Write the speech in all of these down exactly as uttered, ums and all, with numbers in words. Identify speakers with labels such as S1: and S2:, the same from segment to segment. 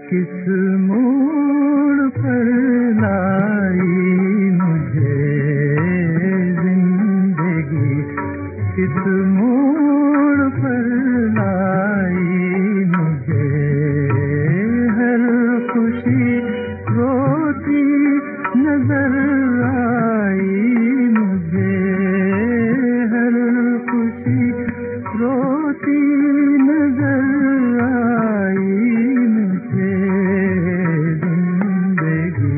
S1: किस मोड़ पर लाई मुझे जिंदगी, किस मोड़ पर लाई मुझे। हर खुशी रोती नजर आई मुझे, हर खुशी रोती नजर आई मुझे जिंदगी।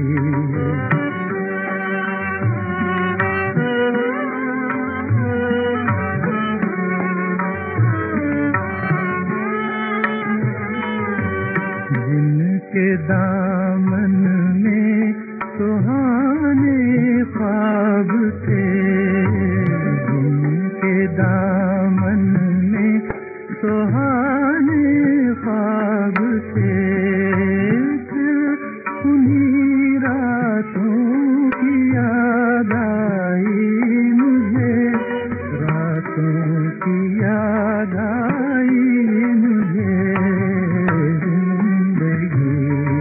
S1: जिनके दामन में सुहाने ख्वाब थे, जिनके दामन में सुहाने ख्वाब थे, फिर उन्हीं रातों की याद आई मुझे, रातों की याद आई मुझे जिंदगी।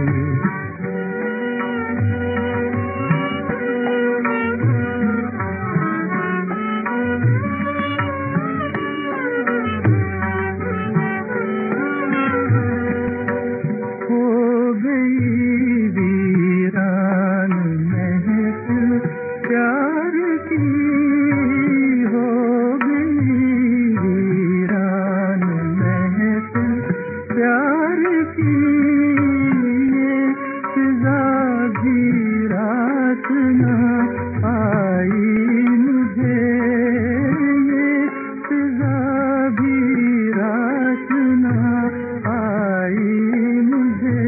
S1: हो गई वीरान महफिल प्यार की, हो गई वीरान महफिल प्यार की। ये फिजा भी रात ना आई मुझे, ये फिजा भी रात ना आई मुझे,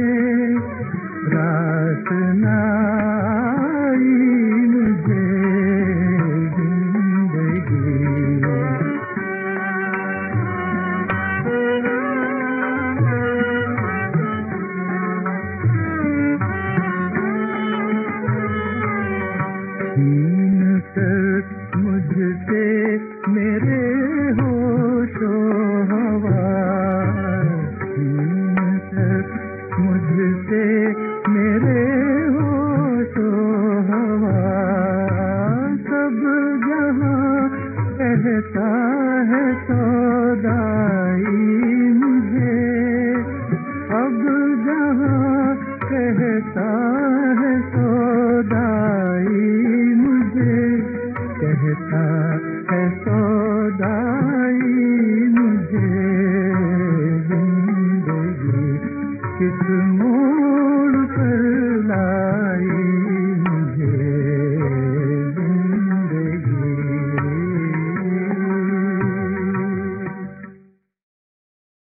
S1: रात ना आई मुझे जिंदगी। छीन कर मुझसे मेरे होशो हवास, छीन कर मुझसे मेरे होशो हवास। सब जहां कहता है सौदाई मुझे, अब जहां कहता